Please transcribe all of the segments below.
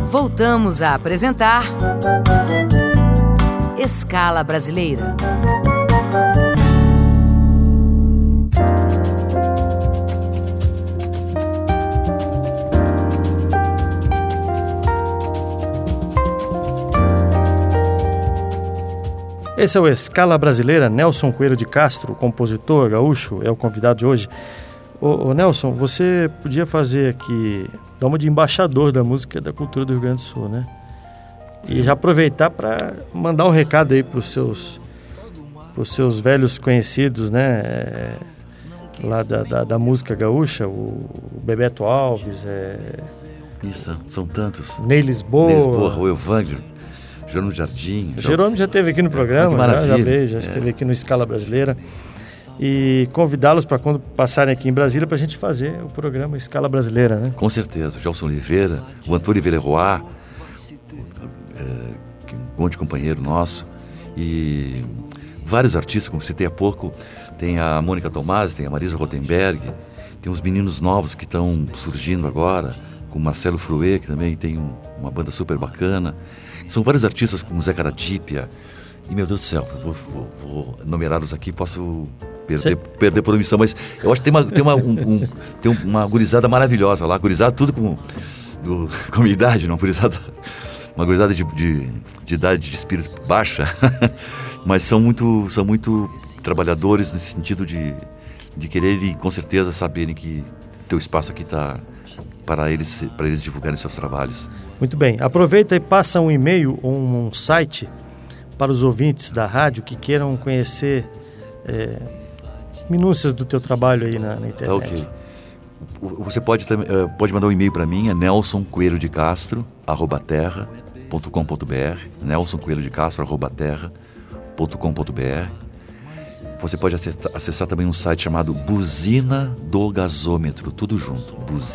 Voltamos a apresentar Escala Brasileira. Esse é o Escala Brasileira. Nelson Coelho de Castro, compositor gaúcho, é o convidado de hoje. Ô Nelson, você podia fazer aqui, dar uma de embaixador da música e da cultura do Rio Grande do Sul, né? E já aproveitar para mandar um recado aí para os seus velhos conhecidos, né? Lá da música gaúcha, o Bebeto Alves, Isso, são tantos. Ney Lisboa, o Evandro, Jerônimo Jardim. Jerônimo já esteve aqui no programa, já esteve aqui no Escala Brasileira. E convidá-los para quando passarem aqui em Brasília para a gente fazer o programa Escala Brasileira, né? Com certeza. O Gelson Oliveira, o Antônio Villeroy, um monte de companheiro nosso. E vários artistas, como citei há pouco. Tem a Mônica Tomasi, tem a Marisa Rotenberg, tem uns meninos novos que estão surgindo agora, com o Marcelo Fruet, que também tem uma banda super bacana. São vários artistas como Zé Caradípia. E, meu Deus do céu, vou numerá-los aqui, posso perder por omissão, mas eu acho que tem uma gurizada maravilhosa lá, gurizada tudo com a minha idade, uma gurizada de idade de espírito baixa, mas são muito trabalhadores nesse sentido de quererem, com certeza, saberem que teu espaço aqui está para eles divulgarem seus trabalhos. Muito bem. Aproveita e passa um e-mail ou um site para os ouvintes da rádio que queiram conhecer minúcias do teu trabalho aí na internet. Tá, ok. Você pode mandar um e-mail para mim, é nelsoncoelhodecastro@terra.com.br, nelsoncoelhodecastro@terra.com.br. Você pode acessar também um site chamado Buzina do Gasômetro, tudo junto,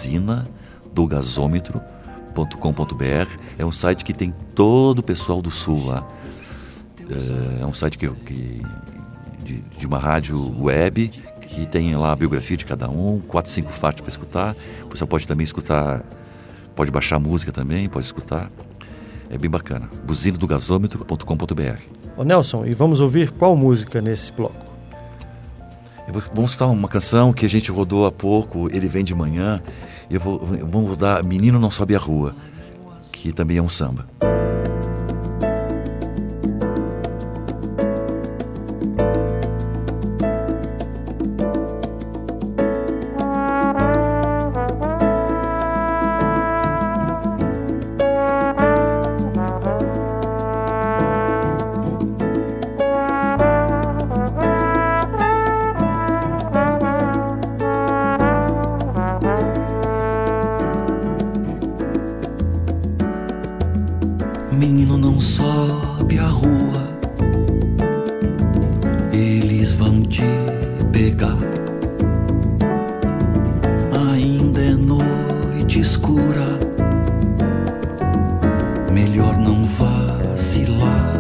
buzinadogasômetro.com.br. É um site que tem todo o pessoal do Sul lá. É um site de uma rádio web que tem lá a biografia de cada um, 4, 5 faixas para escutar. Você pode também escutar, pode baixar a música também, pode escutar. É bem bacana. buzinadogasômetro.com.br. Ô Nelson, e vamos ouvir qual música nesse bloco? Vamos escutar uma canção que a gente rodou há pouco, Ele Vem de Manhã. Vamos rodar Menino Não Sobe a Rua, que também é um samba. Menino não sobe a rua, eles vão te pegar. Ainda é noite escura, melhor não vacilar.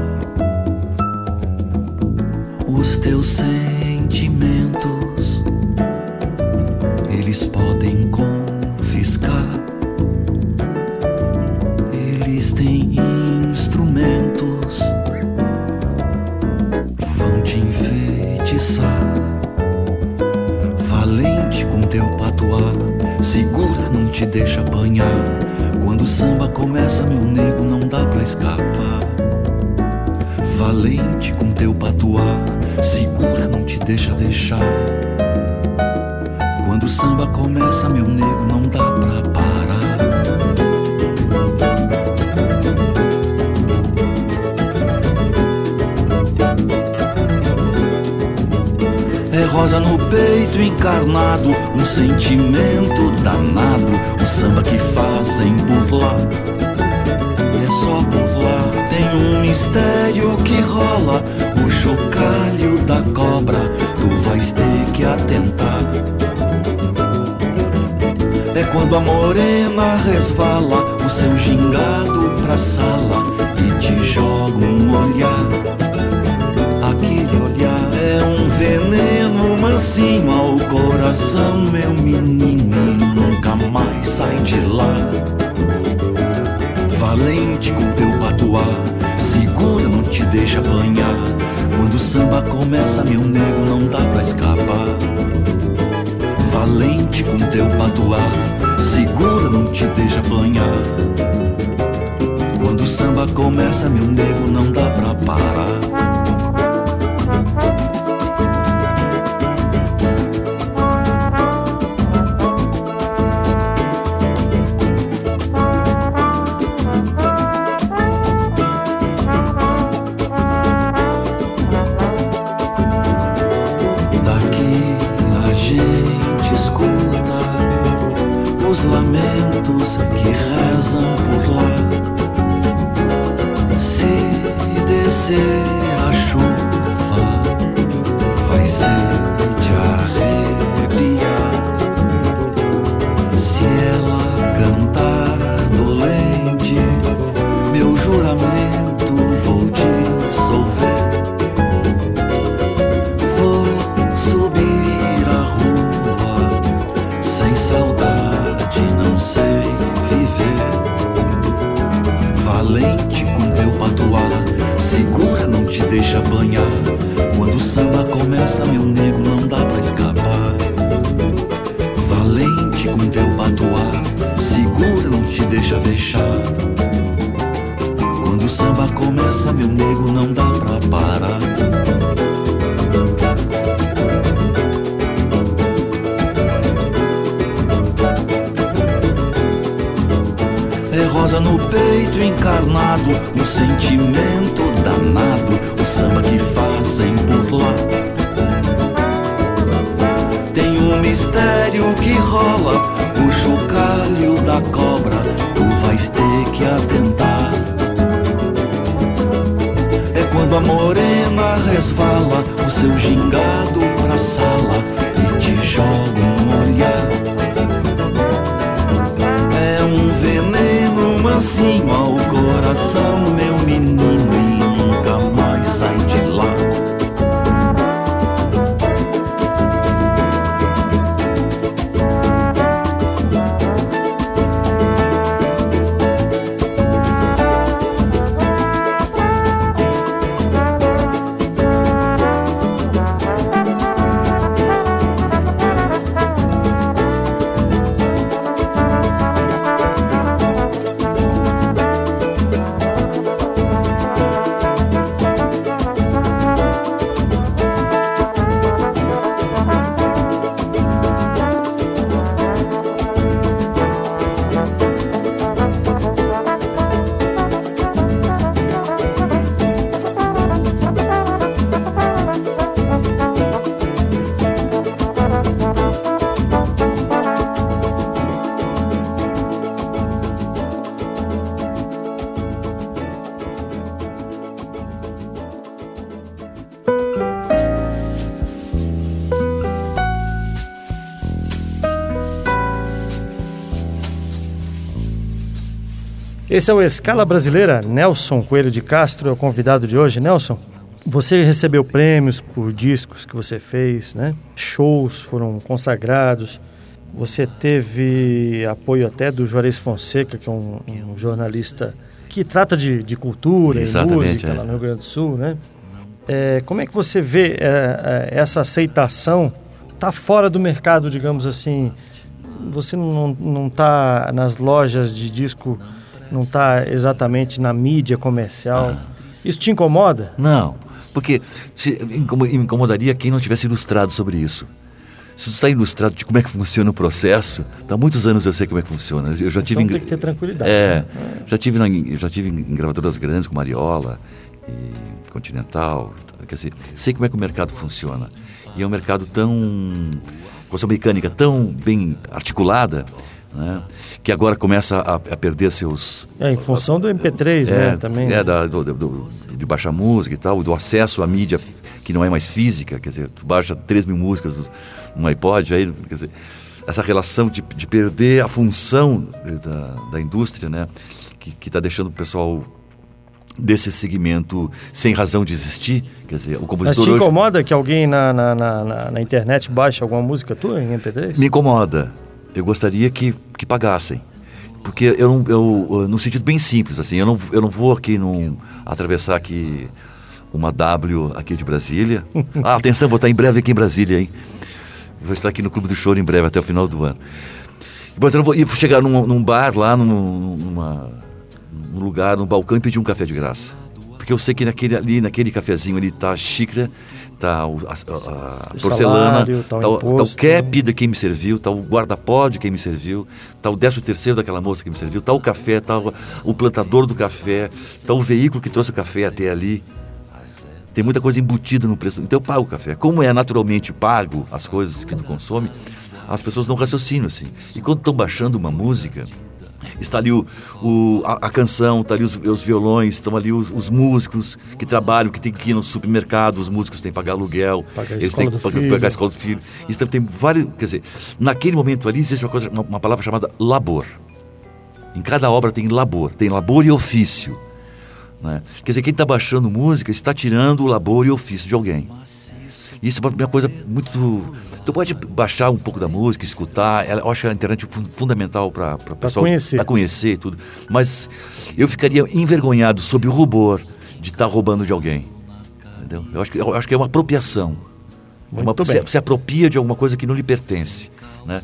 Os teus sentimentos, eles podem confiscar. Eles têm instrumentos, vão te enfeitiçar. Valente com teu patuá, segura, não te deixa apanhar. Quando o samba começa, meu nego, não dá pra escapar. Valente com teu patuá, segura, não te deixa deixar. Quando o samba começa, meu nego, não dá pra parar. É rosa no peito encarnado, um sentimento danado, o samba que fazem burlar. É só burlar, tem um mistério que rola, o chocalho da cobra, tu vais ter que atentar. É quando a morena resvala, o seu gingado pra sala e te joga um olhar. Aquele olhar é um veneno mansinho ao coração, meu menino, nunca mais sai de lá. Valente com teu patuá, segura, não te deixa apanhar. Quando o samba começa, meu nego, não dá pra escapar. Valente com teu patuá, segura, não te deixa apanhar. Quando o samba começa, meu nego, não dá pra parar. Lamentos que rezam por lá. Se descer a chuva, vai ser de arrepiar. Se ela cantar dolente, meu juramento vou dissolver. Vou subir a rua sem saudade, não sei viver. Valente com teu patuá, segura, não te deixa apanhar. Quando o samba começa, meu nego, não dá pra escapar. Valente com teu patuá, segura, não te deixa fechar. Quando o samba começa, meu nego, não dá pra parar. Rosa no peito encarnado, um sentimento danado, o samba que fazem por lá. Tem um mistério que rola, o chocalho da cobra, tu vais ter que atentar. É quando a morena resvala o seu gingado pra sala e te joga um olhar. É um veneno mansinho ao coração, meu menino, e nunca mais sai de lá. Esse é o Escala Brasileira. Nelson Coelho de Castro é o convidado de hoje. Nelson, você recebeu prêmios por discos que você fez, né? Shows foram consagrados. Você teve apoio até do Juarez Fonseca, que é um jornalista que trata de cultura e música lá no Rio Grande do Sul, né? Como é que você vê essa aceitação? Está fora do mercado, digamos assim. Você não está nas lojas de disco, não está exatamente na mídia comercial. Isso te incomoda? Não, porque me incomodaria quem não tivesse ilustrado sobre isso. Se você está ilustrado de como é que funciona o processo, há muitos anos eu sei como é que funciona. Eu já tive então tem que ter tranquilidade. Já tive em gravadoras grandes como Mariola e Continental. Quer dizer, sei como é que o mercado funciona. E é um mercado com sua mecânica tão bem articulada, né, que agora começa a perder seus... em função do MP3, né, também. De baixar música e tal, do acesso à mídia que não é mais física, quer dizer, tu baixa 3 mil músicas num iPod, aí, quer dizer, essa relação de perder a função da indústria, né, que está deixando o pessoal desse segmento sem razão de existir, quer dizer, o compositor. Mas te incomoda que alguém na internet baixe alguma música tua em MP3? Me incomoda. Eu gostaria que pagassem. Porque no sentido bem simples, assim, eu não vou aqui atravessar aqui uma W aqui de Brasília. Atenção, vou estar em breve aqui em Brasília, hein? Vou estar aqui no Clube do Choro em breve, até o final do ano. Mas eu não vou chegar num bar lá, num lugar, num balcão e pedir um café de graça. Porque eu sei que naquele cafezinho ali tá a xícara, tá a porcelana, salário, tá o cap de quem me serviu, tá o guarda-pó de quem me serviu, tá o 13º daquela moça que me serviu, tá o café, tá o plantador do café, tá o veículo que trouxe o café até ali. Tem muita coisa embutida no preço. Então eu pago o café. Como é naturalmente pago as coisas que tu consome, as pessoas não raciocinam assim. E quando estão baixando uma música, está ali a canção, está ali os violões, estão ali os músicos que trabalham, que tem que ir no supermercado, os músicos têm que pagar aluguel, eles têm que pagar a escola do filho. Isso tem vários, quer dizer, naquele momento ali existe uma palavra chamada labor. Em cada obra tem labor e ofício. Né? Quer dizer, quem está baixando música está tirando o labor e ofício de alguém. Isso é uma coisa muito... Tu pode baixar um pouco da música, escutar. Eu acho que a internet é fundamental para o pessoal conhecer tudo. Mas eu ficaria envergonhado sob o rubor de estar roubando de alguém. Entendeu? Eu acho que é uma apropriação. Se apropria de alguma coisa que não lhe pertence. Né?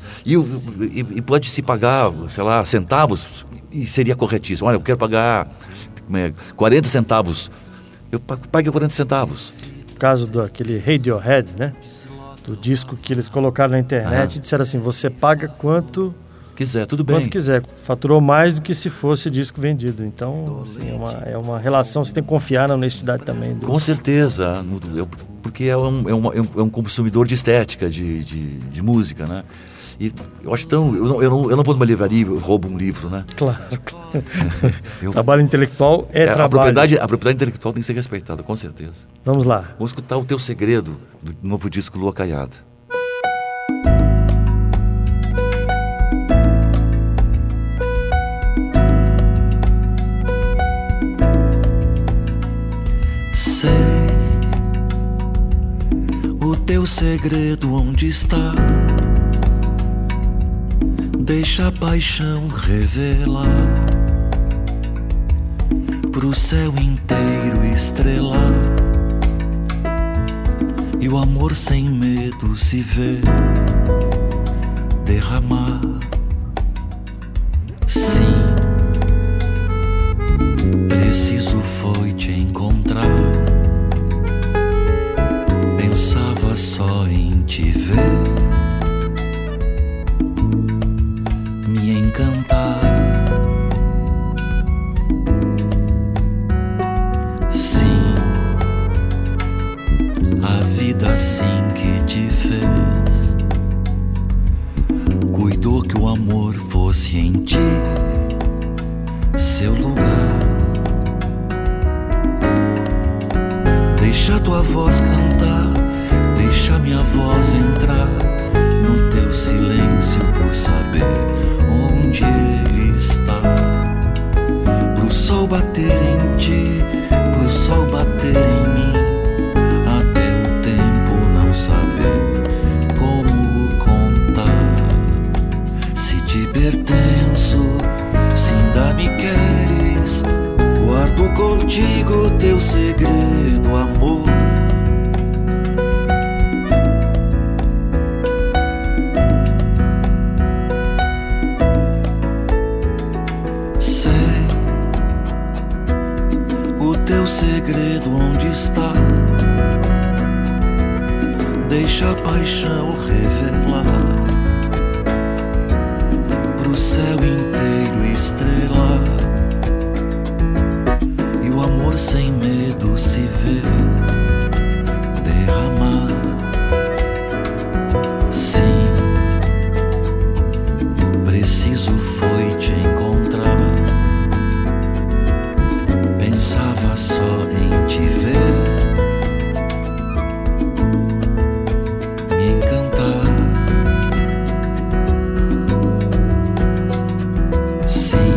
E pode se pagar, sei lá, centavos, e seria corretíssimo. Olha, eu quero pagar 40 centavos. Eu pague 40 centavos. No caso daquele Radiohead, né? Do disco que eles colocaram na internet e disseram assim, você paga quanto quiser, tudo bem. Quanto quiser. Faturou mais do que se fosse disco vendido. Então, assim, é uma relação, você tem que confiar na honestidade também. Com certeza, porque é um consumidor de estética, de música, né? E eu acho tão... Eu não vou numa livraria e roubo um livro, né? Claro. Trabalho intelectual trabalho. A propriedade intelectual tem que ser respeitada, com certeza. Vamos lá. Vamos escutar o Teu Segredo, do novo disco Lua Caiada. Sei o teu segredo onde está. Deixa a paixão revelar, pro céu inteiro estrelar, e o amor sem medo se vê derramar. Sim, preciso foi te encontrar. Pensava só em te ver, cantar. Sim, a vida assim que te fez cuidou que o amor fosse em ti seu lugar. Deixa tua voz cantar, deixa minha voz entrar no teu silêncio por saber onde ele está. Pro sol bater em ti, pro sol bater em mim, até o tempo não saber como contar. Se te pertenço, se ainda me queres, guardo contigo teu segredo, amor. Teu segredo onde está. Deixa a paixão revelar, pro céu inteiro estrelar, e o amor sem medo se vê derramar. Sim, preciso foi te encontrar. Pensava só em te ver, me encantar. Sim,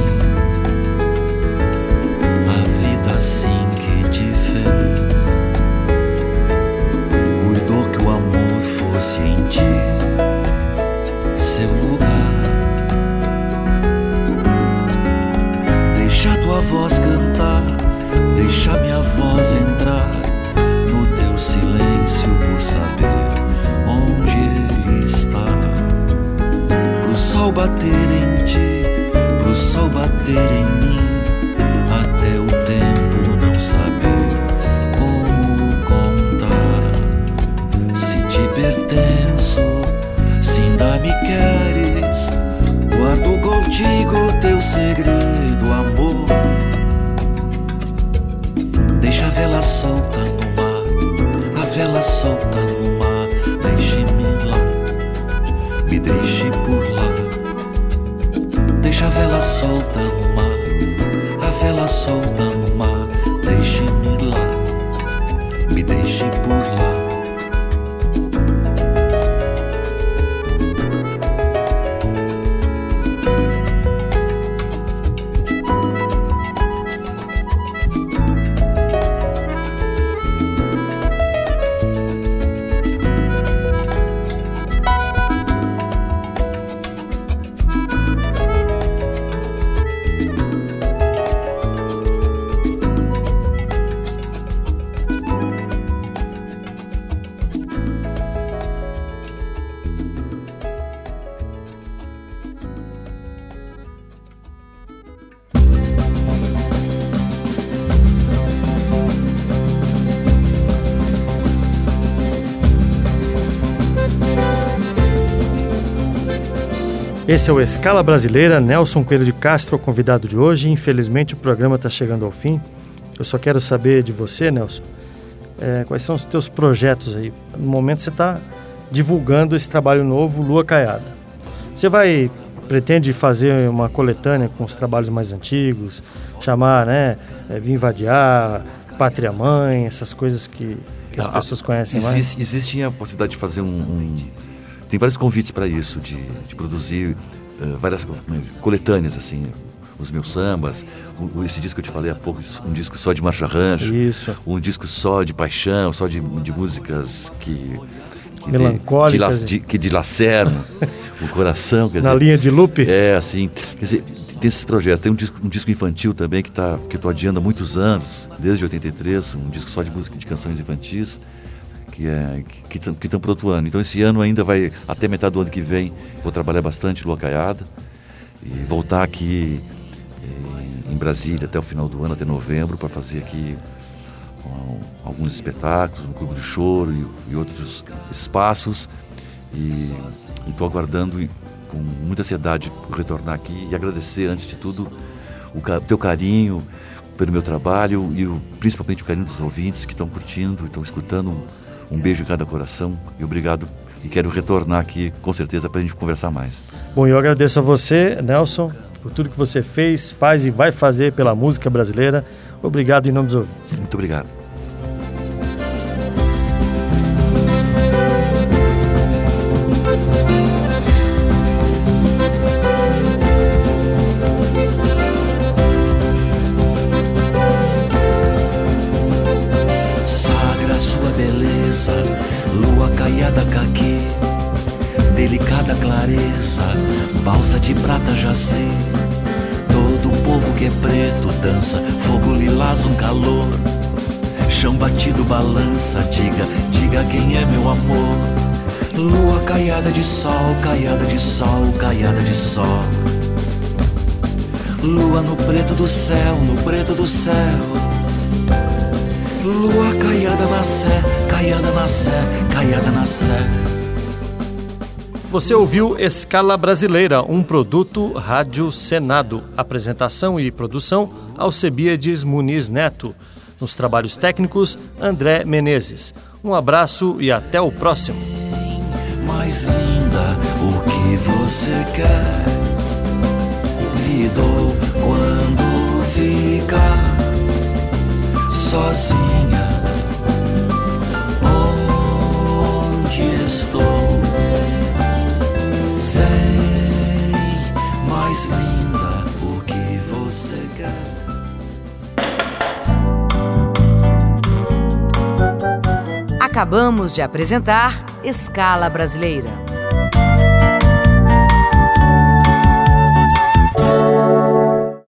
Deixa tua voz cantar, deixa minha voz entrar no teu silêncio por saber onde ele está. Pro sol bater em ti, pro sol bater em mim, até o tempo não saber como contar. Se te pertenço, se ainda me queres, guardo contigo teu segredo, amor. Deixa a vela solta no mar, a vela solta no mar. Deixe-me lá, me deixe por lá. Deixa a vela solta no mar, a vela solta no mar. Deixe-me lá, me deixe por lá. Esse é o Escala Brasileira, Nelson Coelho de Castro, o convidado de hoje. Infelizmente o programa está chegando ao fim. Eu só quero saber de você, Nelson, quais são os teus projetos aí. No momento você está divulgando esse trabalho novo, Lua Caiada. Você pretende fazer uma coletânea com os trabalhos mais antigos, chamar, Vim Vadiar, Pátria Mãe, essas coisas que as pessoas conhecem mais? Existe a possibilidade de fazer Tem vários convites para isso, de produzir várias coletâneas, assim, os meus sambas, esse disco que eu te falei há pouco, um disco só de marcha rancho, isso. Um disco só de paixão, só de músicas que melancólicas, que dilaceram o coração. Quer na dizer, linha de loop? Assim, quer dizer, tem esses projetos. Tem um disco infantil também que eu estou adiando há muitos anos, desde 83, um disco só de música de canções infantis, que estão pro outro ano. Então esse ano ainda vai, até metade do ano que vem, vou trabalhar bastante Lua Caiada e voltar aqui em Brasília até o final do ano, até novembro, para fazer aqui alguns espetáculos no Clube do Choro e outros espaços. E estou aguardando com muita ansiedade por retornar aqui e agradecer, antes de tudo, o teu carinho pelo meu trabalho e principalmente o carinho dos ouvintes que estão curtindo, estão escutando. Um beijo em cada coração e obrigado. E quero retornar aqui, com certeza, para a gente conversar mais. Bom, eu agradeço a você, Nelson, por tudo que você fez, faz e vai fazer pela música brasileira. Obrigado em nome dos ouvintes. Muito obrigado. Lua caiada caqui, delicada clareza, balsa de prata jaci. Todo o povo que é preto dança, fogo lilás um calor. Chão batido balança, diga quem é meu amor. Lua caiada de sol, caiada de sol, caiada de sol. Lua no preto do céu, no preto do céu. Lua caiada na sé, caiada na sé, caiada na sé. Você ouviu Escala Brasileira, um produto Rádio Senado. Apresentação e produção, Alcebiades Muniz Neto. Nos trabalhos técnicos, André Menezes. Um abraço e até o próximo. Mais linda, o que você quer? Lhe dou quando ficar sozinha, onde estou? Vem, mais linda, o que você quer? Acabamos de apresentar Escala Brasileira.